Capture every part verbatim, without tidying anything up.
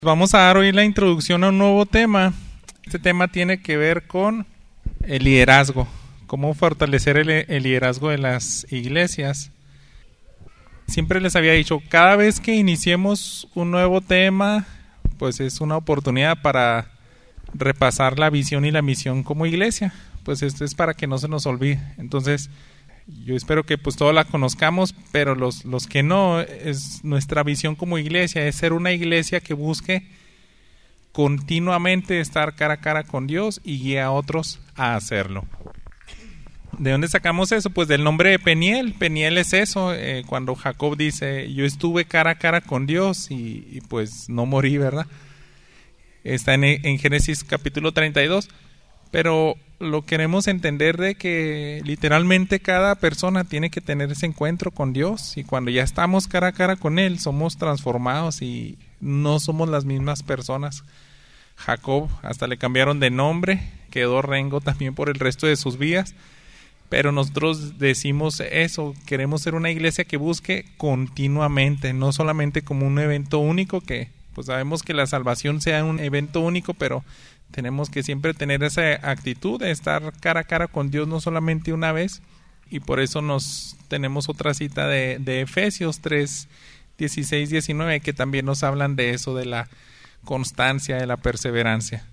Vamos a dar hoy la introducción a un nuevo tema. Este tema tiene que ver con el liderazgo, cómo fortalecer el, el liderazgo de las iglesias. Siempre les había dicho, cada vez que iniciemos un nuevo tema, pues es una oportunidad para repasar la visión y la misión como iglesia. Pues esto es para que no se nos olvide. Entonces, yo espero que pues todos la conozcamos, pero los, los que no, es nuestra visión como iglesia es ser una iglesia que busque continuamente estar cara a cara con Dios y guíe a otros a hacerlo. ¿De dónde sacamos eso? Pues del nombre de Peniel. Peniel es eso, eh, cuando Jacob dice, yo estuve cara a cara con Dios y, y pues no morí, ¿verdad? Está en, en Génesis capítulo treinta y dos, pero lo queremos entender de que literalmente cada persona tiene que tener ese encuentro con Dios, y cuando ya estamos cara a cara con Él somos transformados y no somos las mismas personas. Jacob hasta le cambiaron de nombre, quedó rengo también por el resto de sus vidas, pero nosotros decimos eso, queremos ser una iglesia que busque continuamente, no solamente como un evento único, que pues sabemos que la salvación sea un evento único, pero tenemos que siempre tener esa actitud de estar cara a cara con Dios, no solamente una vez. Y por eso nos tenemos otra cita de, de Efesios tres, dieciséis, diecinueve, que también nos hablan de eso, de la constancia, de la perseverancia.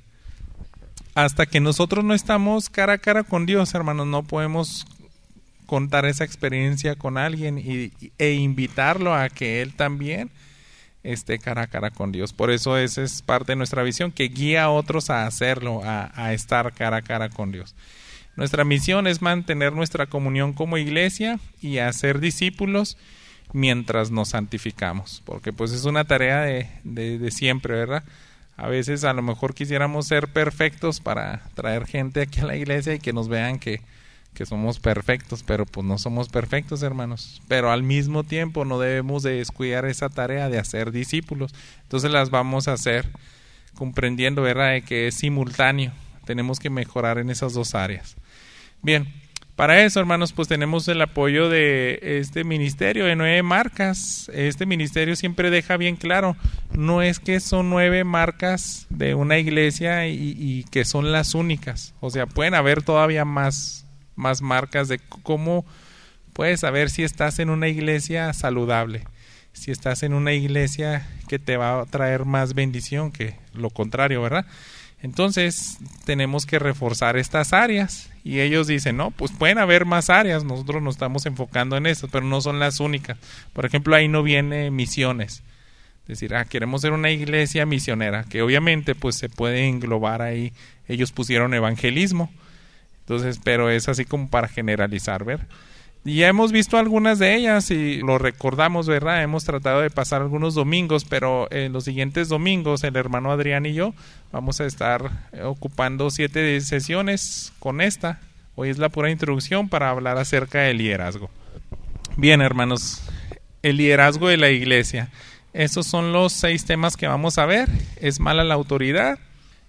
Hasta que nosotros no estamos cara a cara con Dios, hermanos, no podemos contar esa experiencia con alguien y, e invitarlo a que Él también esté cara a cara con Dios. Por eso esa es parte de nuestra visión, que guía a otros a hacerlo, a, a estar cara a cara con Dios. Nuestra misión es mantener nuestra comunión como iglesia y hacer discípulos mientras nos santificamos, porque pues es una tarea de, de, de siempre, ¿verdad? A veces a lo mejor quisiéramos ser perfectos para traer gente aquí a la iglesia y que nos vean que que somos perfectos, pero pues no somos perfectos, hermanos. Pero al mismo tiempo no debemos de descuidar esa tarea de hacer discípulos. Entonces las vamos a hacer comprendiendo, ¿verdad?, de que es simultáneo. Tenemos que mejorar en esas dos áreas. Bien, para eso, hermanos, pues tenemos el apoyo de este ministerio de nueve marcas. Este ministerio siempre deja bien claro, no es que son nueve marcas de una iglesia y, y que son las únicas. O sea, pueden haber todavía más más marcas de cómo puedes saber si estás en una iglesia saludable, si estás en una iglesia que te va a traer más bendición que lo contrario, ¿verdad? Entonces tenemos que reforzar estas áreas, y ellos dicen, no, pues pueden haber más áreas, nosotros nos estamos enfocando en estas, pero no son las únicas. Por ejemplo, ahí no viene misiones, es decir, ah, queremos ser una iglesia misionera, que obviamente pues se puede englobar ahí. Ellos pusieron evangelismo. Entonces, pero es así como para generalizar, ¿ver? Y ya hemos visto algunas de ellas y lo recordamos, ¿verdad? Hemos tratado de pasar algunos domingos, pero en los siguientes domingos el hermano Adrián y yo vamos a estar ocupando siete sesiones con esta. Hoy es la pura introducción para hablar acerca del liderazgo. Bien, hermanos, el liderazgo de la iglesia. Esos son los seis temas que vamos a ver. Es mala la autoridad,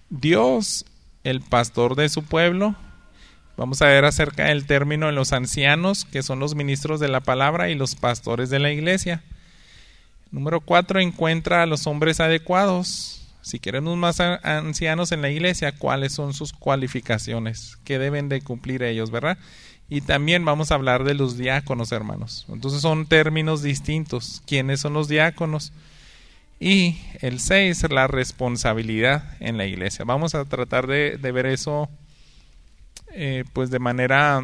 Dios, el pastor de su pueblo. Vamos a ver acerca del término de los ancianos, que son los ministros de la palabra y los pastores de la iglesia. Número cuatro, encuentra a los hombres adecuados. Si queremos más ancianos en la iglesia, ¿cuáles son sus cualificaciones? ¿Qué deben de cumplir ellos, verdad? Y también vamos a hablar de los diáconos, hermanos. Entonces son términos distintos. ¿Quiénes son los diáconos? Y el seis, la responsabilidad en la iglesia. Vamos a tratar de, de ver eso Eh, pues de manera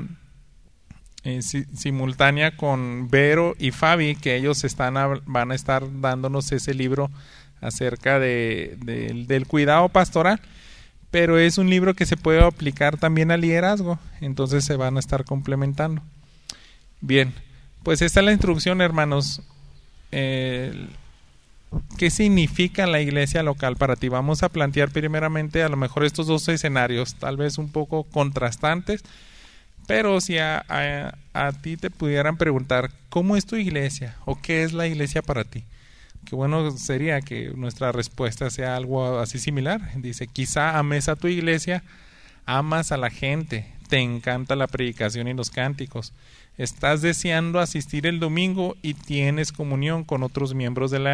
eh, si, simultánea con Vero y Fabi, que ellos están a, van a estar dándonos ese libro acerca de, de, del cuidado pastoral, pero es un libro que se puede aplicar también al liderazgo, entonces se van a estar complementando. Bien, pues esta es la introducción, hermanos. Eh, ¿Qué significa la iglesia local para ti? Vamos a plantear primeramente a lo mejor estos dos escenarios, tal vez un poco contrastantes, pero si a, a, a ti te pudieran preguntar, ¿cómo es tu iglesia? ¿O qué es la iglesia para ti? Qué bueno sería que nuestra respuesta sea algo así similar. Dice, quizá ames a tu iglesia, amas a la gente, te encanta la predicación y los cánticos, estás deseando asistir el domingo y tienes comunión con otros miembros de la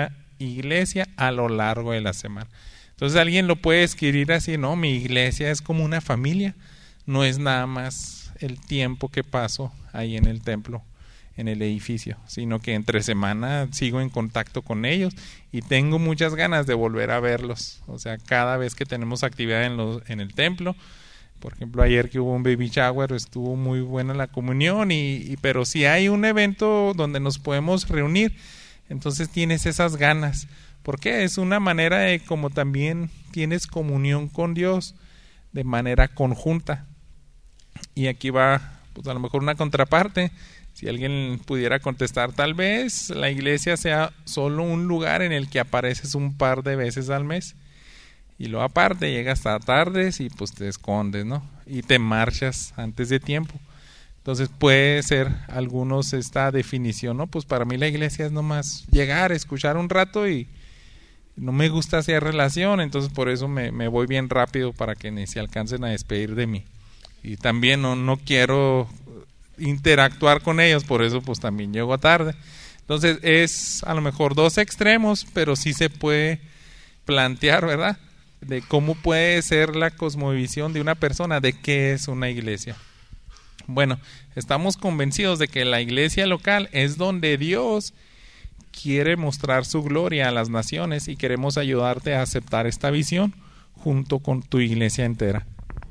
iglesia a lo largo de la semana. Entonces alguien lo puede escribir así, no, mi iglesia es como una familia, no es nada más el tiempo que paso ahí en el templo, en el edificio, sino que entre semana sigo en contacto con ellos y tengo muchas ganas de volver a verlos. O sea, cada vez que tenemos actividad en, los, en el templo, por ejemplo, ayer que hubo un baby shower, estuvo muy buena la comunión, y, y pero si hay un evento donde nos podemos reunir, entonces tienes esas ganas. ¿Por qué? Es una manera de como también tienes comunión con Dios de manera conjunta. Y aquí va, pues a lo mejor una contraparte. Si alguien pudiera contestar, tal vez la iglesia sea solo un lugar en el que apareces un par de veces al mes. Y luego aparte llegas a tardes y pues te escondes, ¿no? Y te marchas antes de tiempo. Entonces puede ser algunos esta definición, ¿no? Pues para mí la iglesia es nomás llegar, escuchar un rato y no me gusta hacer relación, entonces por eso me, me voy bien rápido para que ni se alcancen a despedir de mí. Y también no, no quiero interactuar con ellos, por eso pues también llego tarde. Entonces es a lo mejor dos extremos, pero sí se puede plantear, ¿verdad?, de cómo puede ser la cosmovisión de una persona, de qué es una iglesia. Bueno, estamos convencidos de que la iglesia local es donde Dios quiere mostrar su gloria a las naciones y queremos ayudarte a aceptar esta visión junto con tu iglesia entera.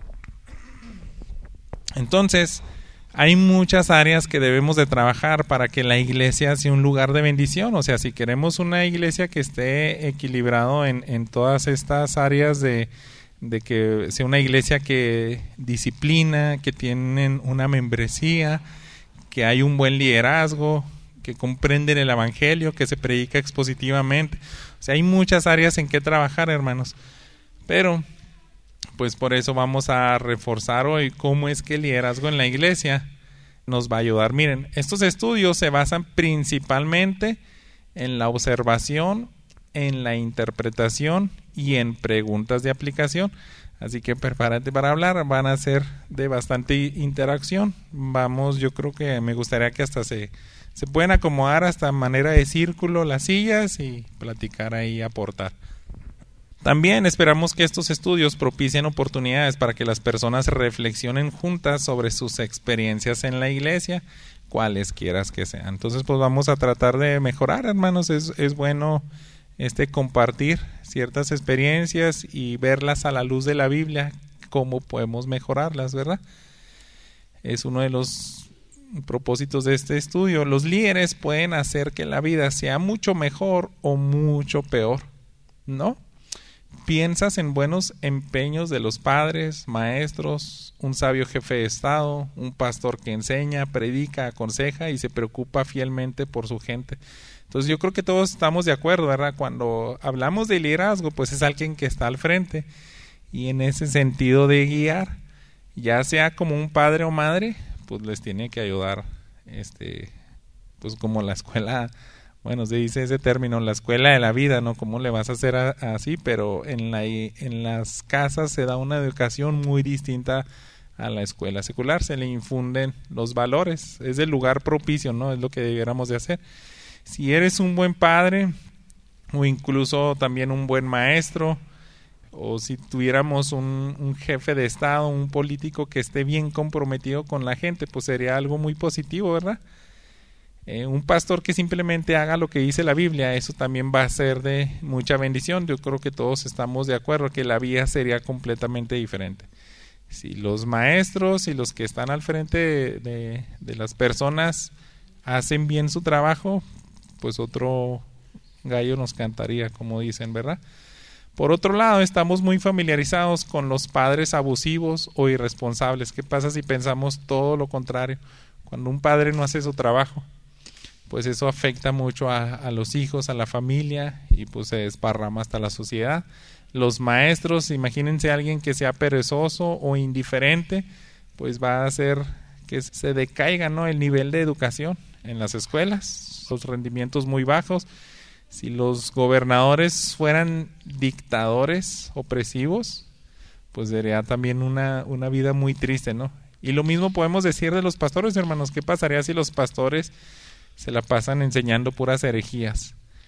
Entonces, hay muchas áreas que debemos de trabajar para que la iglesia sea un lugar de bendición. O sea, si queremos una iglesia que esté equilibrado en, en todas estas áreas de, de que sea una iglesia que disciplina, que tienen una membresía, que hay un buen liderazgo, que comprenden el evangelio, que se predica expositivamente. O sea, hay muchas áreas en que trabajar, hermanos. Pero pues por eso vamos a reforzar hoy cómo es que el liderazgo en la iglesia nos va a ayudar. Miren, estos estudios se basan principalmente en la observación, en la interpretación y en preguntas de aplicación. Así que prepárate para hablar, van a ser de bastante interacción. Vamos, yo creo que me gustaría que hasta se, se pueden acomodar hasta manera de círculo las sillas y platicar ahí, aportar. También esperamos que estos estudios propicien oportunidades para que las personas reflexionen juntas sobre sus experiencias en la iglesia, cualesquiera que sean. Entonces, pues vamos a tratar de mejorar, hermanos. Es, es bueno este compartir ciertas experiencias y verlas a la luz de la Biblia, cómo podemos mejorarlas, ¿verdad? Es uno de los propósitos de este estudio. Los líderes pueden hacer que la vida sea mucho mejor o mucho peor, ¿no? Piensas en buenos empeños de los padres, maestros, un sabio jefe de estado, un pastor que enseña, predica, aconseja y se preocupa fielmente por su gente. Entonces yo creo que todos estamos de acuerdo, ¿verdad? Cuando hablamos de liderazgo, pues es alguien que está al frente y en ese sentido de guiar, ya sea como un padre o madre, pues les tiene que ayudar, este, pues como la escuela. Bueno, se dice ese término, la escuela de la vida, ¿no? ¿Cómo le vas a hacer a, así? Pero en, la, en las casas se da una educación muy distinta a la escuela secular. Se le infunden los valores. Es el lugar propicio, ¿no? Es lo que debiéramos de hacer. Si eres un buen padre o incluso también un buen maestro, o si tuviéramos un, un jefe de estado, un político que esté bien comprometido con la gente, pues sería algo muy positivo, ¿verdad? Eh, un pastor que simplemente haga lo que dice la Biblia, eso también va a ser de mucha bendición. Yo creo que todos estamos de acuerdo que la vida sería completamente diferente. Si los maestros y los que están al frente de, de, de las personas hacen bien su trabajo, pues otro gallo nos cantaría, como dicen, ¿verdad? Por otro lado, estamos muy familiarizados con los padres abusivos o irresponsables. ¿Qué pasa si pensamos todo lo contrario? Cuando un padre no hace su trabajo, pues eso afecta mucho a, a los hijos, a la familia, y pues se desparrama hasta la sociedad. Los maestros, imagínense a alguien que sea perezoso o indiferente, pues va a hacer que se decaiga, ¿no?, el nivel de educación en las escuelas, los rendimientos muy bajos. Si los gobernadores fueran dictadores opresivos, pues sería también una, una vida muy triste, ¿no? Y lo mismo podemos decir de los pastores, hermanos. ¿Qué pasaría si los pastores se la pasan enseñando puras herejías?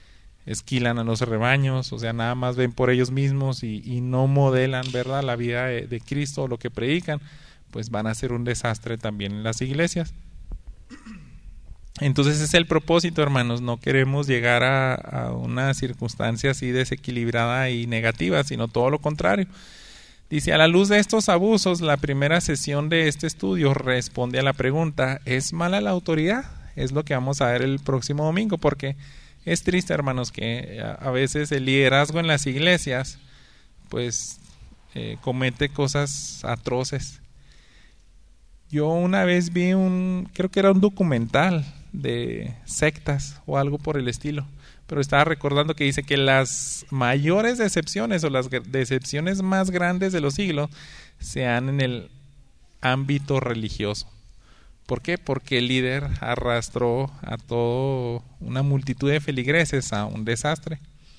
esquilan a los rebaños, o sea, nada más ven por ellos mismos y, y no modelan, ¿verdad?, la vida de, de Cristo o lo que predican, pues van a ser un desastre también en las iglesias. Entonces ese es el propósito, hermanos, no queremos llegar a, a una circunstancia así desequilibrada y negativa, sino todo lo contrario. Dice, a la luz de estos abusos, la primera sesión de este estudio responde a la pregunta, ¿es mala la autoridad? Es lo que vamos a ver el próximo domingo, porque es triste, hermanos, que a veces el liderazgo en las iglesias pues eh, comete cosas atroces. Yo una vez vi un, creo que era un documental de sectas o algo por el estilo, pero estaba recordando que dice que las mayores decepciones o las decepciones más grandes de los siglos se dan en el ámbito religioso. ¿Por qué? Porque el líder arrastró a toda una multitud de feligreses a un desastre.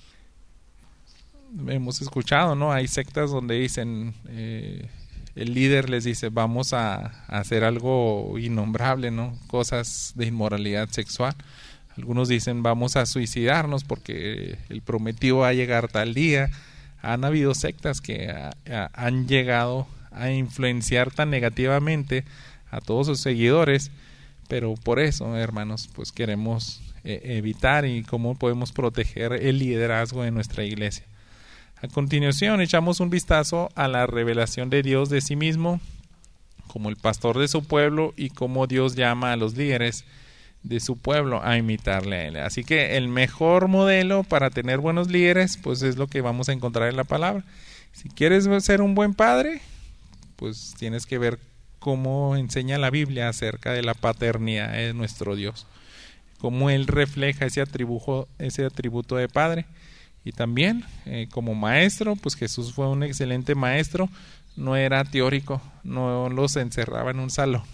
Hemos escuchado, ¿no? Hay sectas donde dicen, eh, el líder les dice, vamos a, a hacer algo innombrable, ¿no? Cosas de inmoralidad sexual. Algunos dicen, vamos a suicidarnos porque el prometido va a llegar tal día. Han habido sectas que a, a, han llegado a influenciar tan negativamente a todos sus seguidores, pero por eso, hermanos, pues queremos eh, evitar y cómo podemos proteger el liderazgo de nuestra iglesia. A continuación, echamos un vistazo a la revelación de Dios de sí mismo como el pastor de su pueblo y cómo Dios llama a los líderes de su pueblo a imitarle a él. Así que el mejor modelo para tener buenos líderes, pues es lo que vamos a encontrar en la palabra. Si quieres ser un buen padre, pues tienes que ver cómo enseña la Biblia acerca de la paternidad de nuestro Dios, cómo Él refleja ese atributo, ese atributo de padre. Y también eh, como maestro, pues Jesús fue un excelente maestro, no era teórico, no los encerraba en un salón.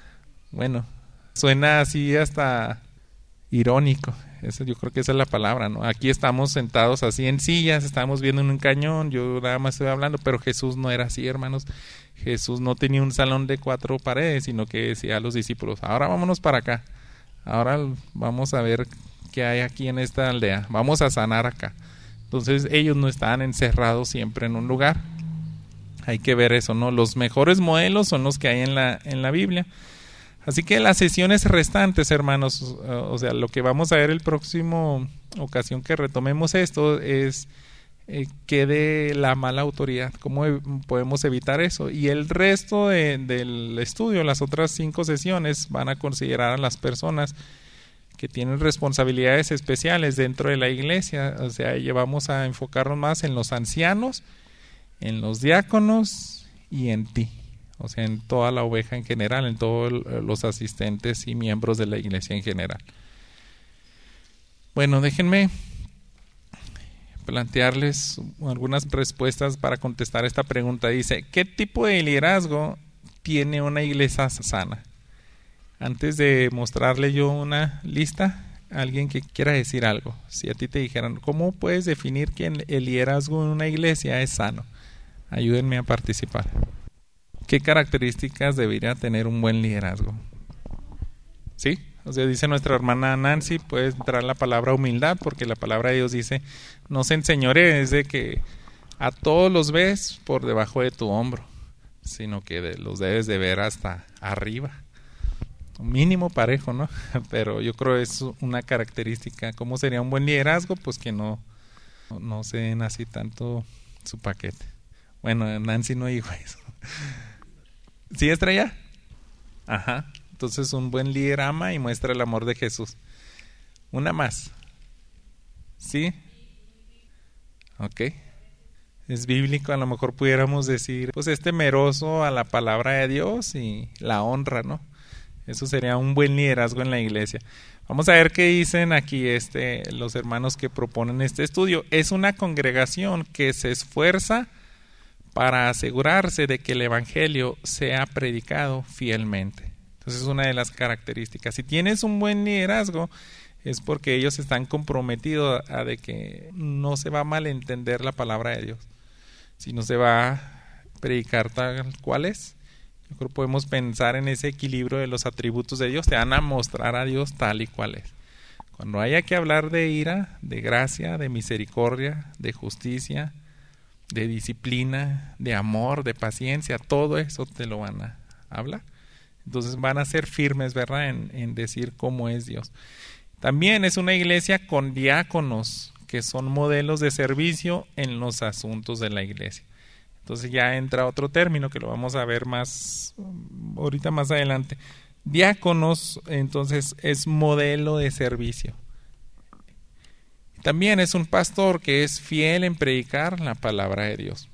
Bueno, suena así hasta irónico, eso, yo creo que esa es la palabra, ¿no? Aquí estamos sentados así en sillas, estamos viendo en un cañón, yo nada más estoy hablando, pero Jesús no era así, hermanos. Jesús no tenía un salón de cuatro paredes, sino que decía a los discípulos, ahora vámonos para acá, ahora vamos a ver qué hay aquí en esta aldea, vamos a sanar acá. Entonces ellos no estaban encerrados siempre en un lugar. Hay que ver eso, ¿no? Los mejores modelos son los que hay en la, en la Biblia. Así que las sesiones restantes, hermanos, o sea, lo que vamos a ver el próximo ocasión que retomemos esto es eh, que de la mala autoridad, cómo podemos evitar eso. Y el resto de, del estudio, las otras cinco sesiones, van a considerar a las personas que tienen responsabilidades especiales dentro de la iglesia. O sea, vamos a enfocarnos más en los ancianos, en los diáconos y en ti. O sea, en toda la oveja en general, en todos los asistentes y miembros de la iglesia en general. Bueno, déjenme plantearles algunas respuestas para contestar esta pregunta. Dice, ¿qué tipo de liderazgo tiene una iglesia sana? Antes de mostrarle yo una lista, alguien que quiera decir algo. Si a ti te dijeran, ¿cómo puedes definir que el liderazgo en una iglesia es sano? Ayúdenme a participar. ¿Qué características debería tener un buen liderazgo? ¿Sí? O sea, dice nuestra hermana Nancy, puede entrar la palabra humildad, porque la palabra de Dios dice, no se enseñorees de que a todos los ves por debajo de tu hombro, sino que de, los debes de ver hasta arriba. Mínimo parejo, ¿no? Pero yo creo que es una característica. ¿Cómo sería un buen liderazgo? Pues que no, no se den así tanto su paquete. Bueno, Nancy no dijo eso. ¿Sí, Estrella? Ajá. Entonces un buen líder ama y muestra el amor de Jesús. Una más. ¿Sí? Ok. Es bíblico, a lo mejor pudiéramos decir, pues es temeroso a la palabra de Dios y la honra, ¿no? Eso sería un buen liderazgo en la iglesia. Vamos a ver qué dicen aquí este, los hermanos que proponen este estudio. Es una congregación que se esfuerza para asegurarse de que el evangelio sea predicado fielmente. Entonces es una de las características. Si tienes un buen liderazgo, es porque ellos están comprometidos a, a de que no se va a malentender la palabra de Dios, sino se va a predicar tal cual es. Yo creo que podemos pensar en ese equilibrio de los atributos de Dios. Te van a mostrar a Dios tal y cual es. Cuando haya que hablar de ira, de gracia, de misericordia, de justicia, de disciplina, de amor, de paciencia, todo eso te lo van a hablar. Entonces van a ser firmes, ¿verdad?, en, en decir cómo es Dios. También es una iglesia con diáconos, que son modelos de servicio en los asuntos de la iglesia. Entonces ya entra otro término que lo vamos a ver más ahorita más adelante. Diáconos, entonces, es modelo de servicio. También es un pastor que es fiel en predicar la palabra de Dios.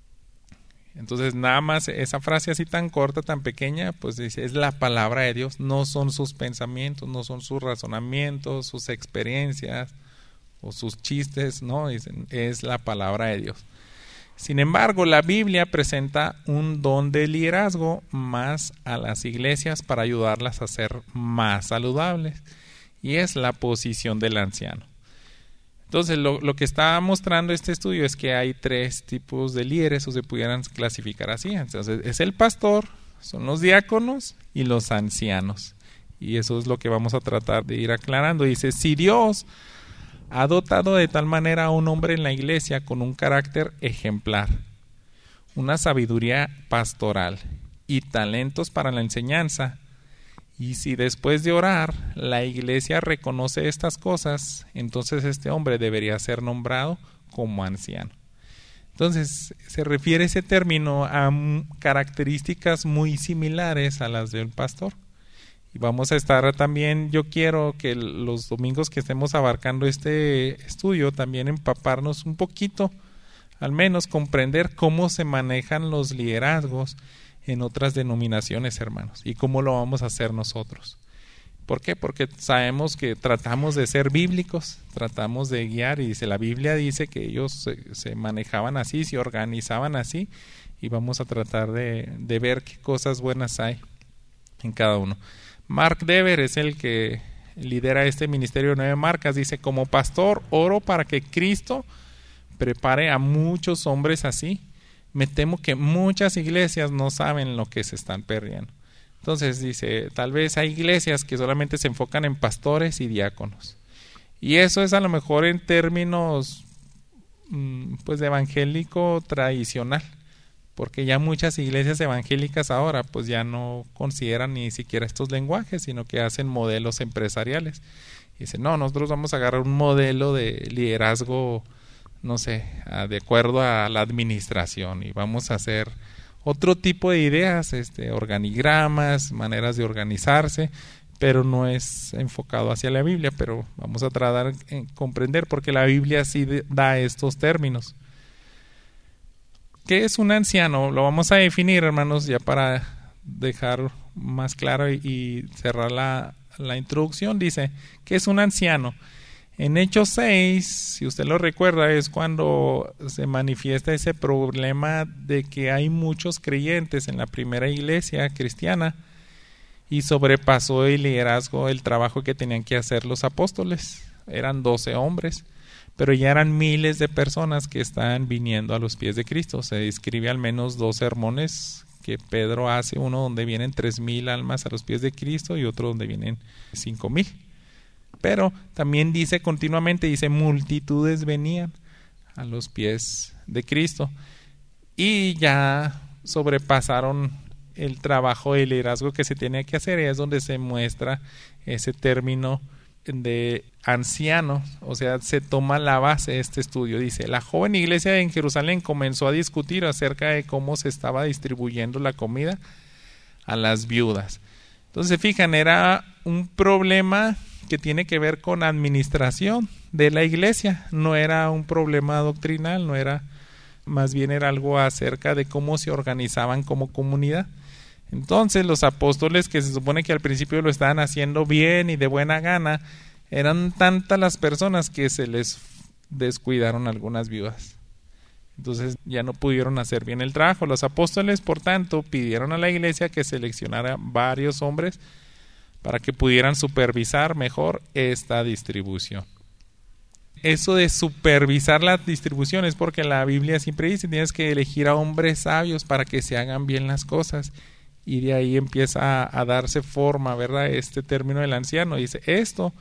Entonces, nada más esa frase así tan corta, tan pequeña, pues dice, es la palabra de Dios, no son sus pensamientos, no son sus razonamientos, sus experiencias o sus chistes, no, dicen, es la palabra de Dios. Sin embargo, la Biblia presenta un don de liderazgo más a las iglesias para ayudarlas a ser más saludables, y es la posición del anciano. Entonces, lo, lo que está mostrando este estudio es que hay tres tipos de líderes, o se pudieran clasificar así. Entonces, es el pastor, son los diáconos y los ancianos. Y eso es lo que vamos a tratar de ir aclarando. Dice, si Dios ha dotado de tal manera a un hombre en la iglesia con un carácter ejemplar, una sabiduría pastoral y talentos para la enseñanza, y si después de orar la iglesia reconoce estas cosas, entonces este hombre debería ser nombrado como anciano. Entonces se refiere ese término a características muy similares a las del pastor. Y vamos a estar también, yo quiero que los domingos que estemos abarcando este estudio también empaparnos un poquito, al menos comprender cómo se manejan los liderazgos en otras denominaciones, hermanos, y cómo lo vamos a hacer nosotros. ¿Por qué? Porque sabemos que tratamos de ser bíblicos, tratamos de guiar, y dice, la Biblia dice que ellos se, se manejaban así, se organizaban así, y vamos a tratar de, de ver qué cosas buenas hay en cada uno. Mark Dever es el que lidera este ministerio de nueve marcas. Dice, como pastor oro para que Cristo prepare a muchos hombres así. Me temo que muchas iglesias no saben lo que se están perdiendo. Entonces dice, tal vez hay iglesias que solamente se enfocan en pastores y diáconos. Y eso es a lo mejor en términos pues de evangélico tradicional. Porque ya muchas iglesias evangélicas ahora pues ya no consideran ni siquiera estos lenguajes, sino que hacen modelos empresariales. Y dicen, no, nosotros vamos a agarrar un modelo de liderazgo, no sé, de acuerdo a la administración, y vamos a hacer otro tipo de ideas, este, organigramas, maneras de organizarse, pero no es enfocado hacia la Biblia. Pero vamos a tratar de comprender porque la Biblia sí da estos términos. ¿Qué es un anciano? Lo vamos a definir, hermanos, ya para dejar más claro y, y cerrar la, la introducción. Dice, ¿qué es un anciano? En Hechos seis, si usted lo recuerda, es cuando se manifiesta ese problema de que hay muchos creyentes en la primera iglesia cristiana y sobrepasó el liderazgo, el trabajo que tenían que hacer los apóstoles. Eran doce hombres. Pero ya eran miles de personas que estaban viniendo a los pies de Cristo. Se describe al menos dos sermones que Pedro hace, uno donde vienen tres mil almas a los pies de Cristo y otro donde vienen cinco mil. Pero también dice continuamente, dice, multitudes venían a los pies de Cristo y ya sobrepasaron el trabajo de liderazgo que se tenía que hacer, y es donde se muestra ese término de anciano. O sea, se toma la base de este estudio. Dice, la joven iglesia en Jerusalén comenzó a discutir acerca de cómo se estaba distribuyendo la comida a las viudas. Entonces, fijan, era un problema que tiene que ver con administración de la iglesia, no era un problema doctrinal, no era, más bien era algo acerca de cómo se organizaban como comunidad. Entonces los apóstoles, que se supone que al principio lo estaban haciendo bien y de buena gana, eran tantas las personas que se les descuidaron algunas viudas. Entonces ya no pudieron hacer bien el trabajo. Los apóstoles, por tanto, pidieron a la iglesia que seleccionara varios hombres para que pudieran supervisar mejor esta distribución. Eso de supervisar la distribución es porque la Biblia siempre dice, tienes que elegir a hombres sabios para que se hagan bien las cosas. Y de ahí empieza a, a darse forma, ¿verdad? Este término del anciano. Dice, esto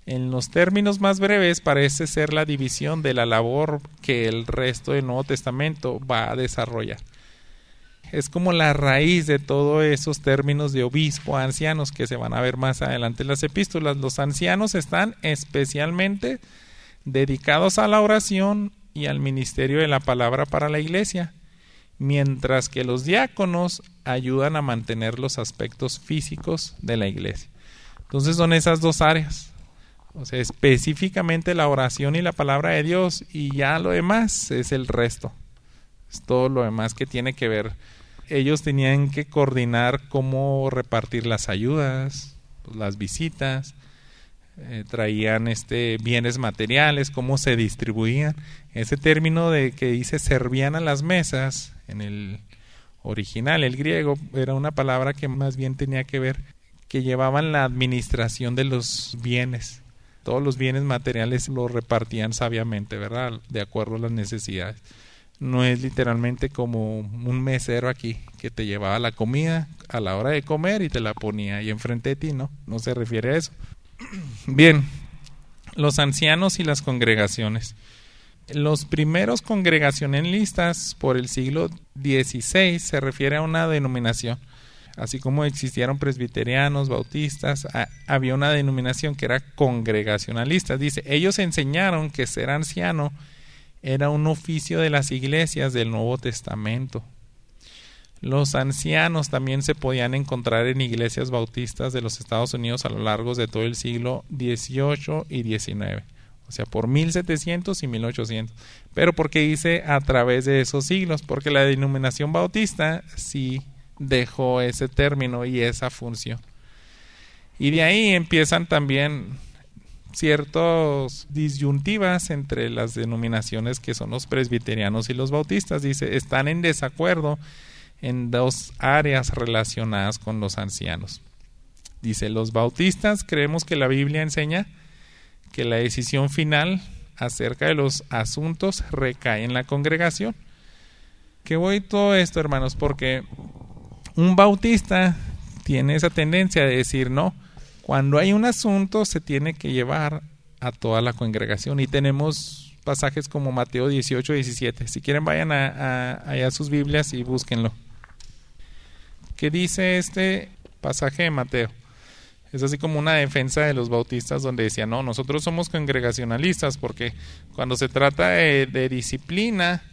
En los términos más breves parece ser la división de la labor que el resto del Nuevo Testamento va a desarrollar. Es como la raíz de todos esos términos de obispo, ancianos, que se van a ver más adelante en las epístolas. Los ancianos están especialmente dedicados a la oración y al ministerio de la palabra para la iglesia, mientras que los diáconos ayudan a mantener los aspectos físicos de la iglesia. Entonces son esas dos áreas, o sea, específicamente la oración y la palabra de Dios, y ya lo demás es el resto, es todo lo demás que tiene que ver. Ellos tenían que coordinar cómo repartir las ayudas, las visitas, eh, traían este bienes materiales, cómo se distribuían. Ese término de que dice servían a las mesas, en el original, el griego, era una palabra que más bien tenía que ver que llevaban la administración de los bienes. Todos los bienes materiales los repartían sabiamente, ¿verdad? De acuerdo a las necesidades. No es literalmente como un mesero aquí que te llevaba la comida a la hora de comer y te la ponía ahí enfrente de ti, ¿no? No se refiere a eso. Bien, los ancianos y las congregaciones. Los primeros congregacionalistas por el siglo dieciséis se refiere a una denominación. Así como existieron presbiterianos, bautistas, a, había una denominación que era congregacionalista. Dice, ellos enseñaron que ser anciano era un oficio de las iglesias del Nuevo Testamento. Los ancianos también se podían encontrar en iglesias bautistas de los Estados Unidos a lo largo de todo el siglo dieciocho y diecinueve. O sea, por mil setecientos y mil ochocientos. Pero ¿por qué dice a través de esos siglos? Porque la denominación bautista sí dejó ese término y esa función. Y de ahí empiezan también ciertas disyuntivas entre las denominaciones que son los presbiterianos y los bautistas. Dice, están en desacuerdo en dos áreas relacionadas con los ancianos. Dice, los bautistas creemos que la Biblia enseña que la decisión final acerca de los asuntos recae en la congregación. ¿Qué voy todo esto, hermanos? Porque un bautista tiene esa tendencia de decir, no, cuando hay un asunto se tiene que llevar a toda la congregación. Y tenemos pasajes como Mateo dieciocho, diecisiete. Si quieren vayan a, a, allá a sus Biblias y búsquenlo. ¿Qué dice este pasaje de Mateo? Es así como una defensa de los bautistas donde decían, no, nosotros somos congregacionalistas porque cuando se trata de, de disciplina,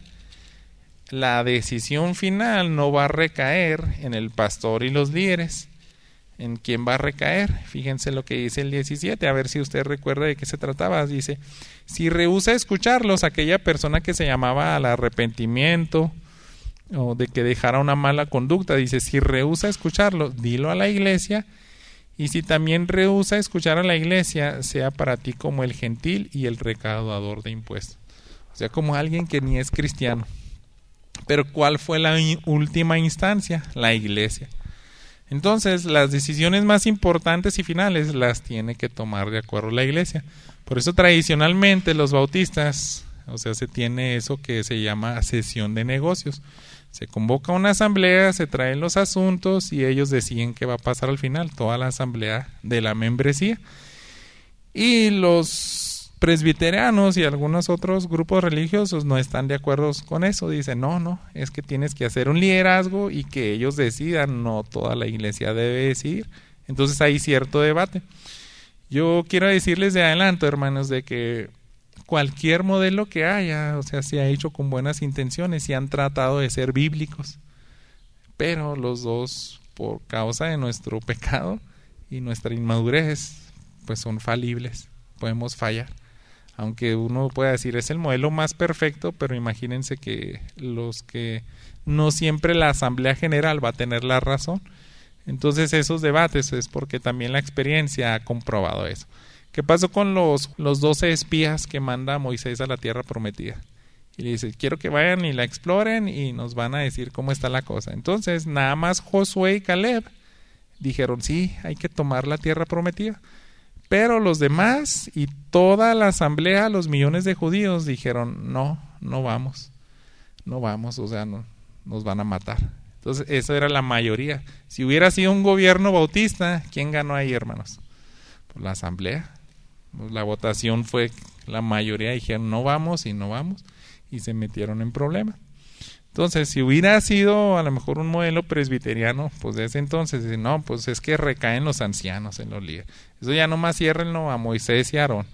la decisión final no va a recaer en el pastor y los líderes. ¿En quién va a recaer? Fíjense lo que dice el diecisiete, a ver si usted recuerda de qué se trataba. Dice, si rehúsa escucharlos, aquella persona que se llamaba al arrepentimiento o de que dejara una mala conducta, dice, si rehúsa escucharlos, dilo a la iglesia, y si también rehúsa escuchar a la iglesia, sea para ti como el gentil y el recaudador de impuestos. O sea, como alguien que ni es cristiano. Pero ¿cuál fue la última instancia? La iglesia. Entonces, las decisiones más importantes y finales las tiene que tomar de acuerdo a la iglesia. Por eso tradicionalmente los bautistas, o sea, se tiene eso que se llama sesión de negocios. Se convoca una asamblea, se traen los asuntos y ellos deciden qué va a pasar al final, toda la asamblea de la membresía. Y los presbiterianos y algunos otros grupos religiosos no están de acuerdo con eso. Dicen, no, no, es que tienes que hacer un liderazgo y que ellos decidan, no toda la iglesia debe decidir. Entonces hay cierto debate. Yo quiero decirles de adelanto, hermanos, de que cualquier modelo que haya, o sea, se ha hecho con buenas intenciones y han tratado de ser bíblicos, pero los dos, por causa de nuestro pecado y nuestra inmadurez, pues son falibles, podemos fallar. Aunque uno pueda decir es el modelo más perfecto, pero imagínense que los que no siempre la Asamblea General va a tener la razón. Entonces esos debates es porque también la experiencia ha comprobado eso. ¿Qué pasó con los, los doce espías que manda Moisés a la tierra prometida? Y le dice, quiero que vayan y la exploren y nos van a decir cómo está la cosa. Entonces nada más Josué y Caleb dijeron, sí, hay que tomar la tierra prometida. Pero los demás y toda la asamblea, los millones de judíos, dijeron, no, no vamos, no vamos, o sea, no, nos van a matar. Entonces, eso era la mayoría. Si hubiera sido un gobierno bautista, ¿quién ganó ahí, hermanos? Pues la asamblea. Pues la votación fue, la mayoría dijeron no vamos y no vamos, y se metieron en problemas. Entonces, si hubiera sido a lo mejor un modelo presbiteriano, pues de ese entonces, no, pues es que recaen los ancianos en los líderes. Eso ya nomás ciérrenlo a Moisés y a Aarón.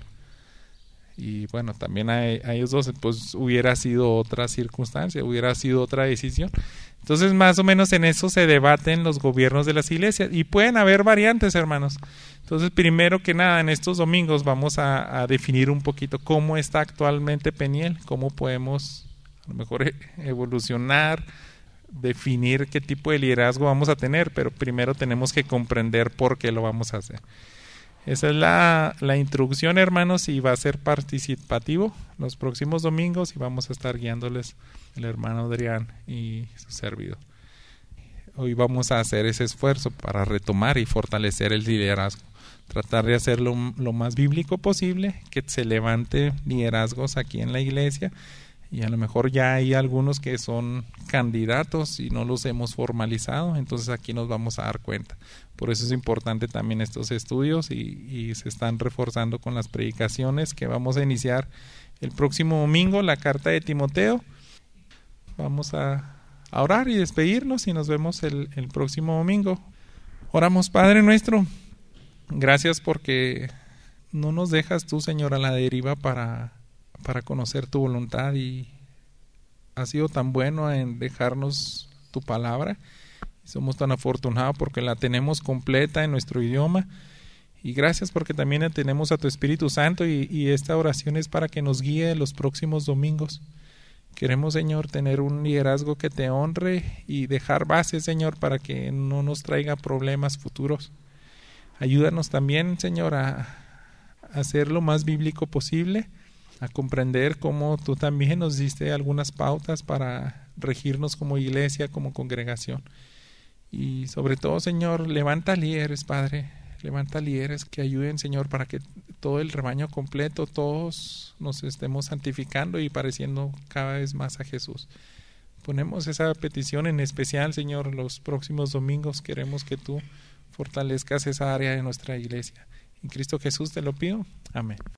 Y bueno, también a, a ellos dos, pues hubiera sido otra circunstancia, hubiera sido otra decisión. Entonces, más o menos en eso se debaten los gobiernos de las iglesias. Y pueden haber variantes, hermanos. Entonces, primero que nada, en estos domingos vamos a, a definir un poquito cómo está actualmente Peniel, cómo podemos a lo mejor evolucionar, definir qué tipo de liderazgo vamos a tener, pero primero tenemos que comprender por qué lo vamos a hacer. Esa es la, la introducción, hermanos, y va a ser participativo los próximos domingos y vamos a estar guiándoles el hermano Adrián y su servidor. Hoy vamos a hacer ese esfuerzo para retomar y fortalecer el liderazgo, tratar de hacerlo lo más bíblico posible, que se levante liderazgos aquí en la iglesia. Y a lo mejor ya hay algunos que son candidatos y no los hemos formalizado, entonces aquí nos vamos a dar cuenta. Por eso es importante también estos estudios y, y se están reforzando con las predicaciones que vamos a iniciar el próximo domingo, la carta de Timoteo. Vamos a, a orar y despedirnos y nos vemos el, el próximo domingo. Oramos. Padre nuestro, gracias porque no nos dejas tú, Señor, a la deriva para... para conocer tu voluntad, y has sido tan bueno en dejarnos tu palabra. Somos tan afortunados porque la tenemos completa en nuestro idioma, y gracias porque también tenemos a tu Espíritu Santo, y, y esta oración es para que nos guíe los próximos domingos. Queremos, Señor, tener un liderazgo que te honre y dejar bases, Señor, para que no nos traiga problemas futuros. Ayúdanos también, Señor, a, a ser lo más bíblico posible, a comprender cómo tú también nos diste algunas pautas para regirnos como iglesia, como congregación. Y sobre todo, Señor, levanta líderes, Padre, levanta líderes que ayuden, Señor, para que todo el rebaño completo, todos nos estemos santificando y pareciendo cada vez más a Jesús. Ponemos esa petición en especial, Señor, los próximos domingos queremos que tú fortalezcas esa área de nuestra iglesia. En Cristo Jesús te lo pido. Amén.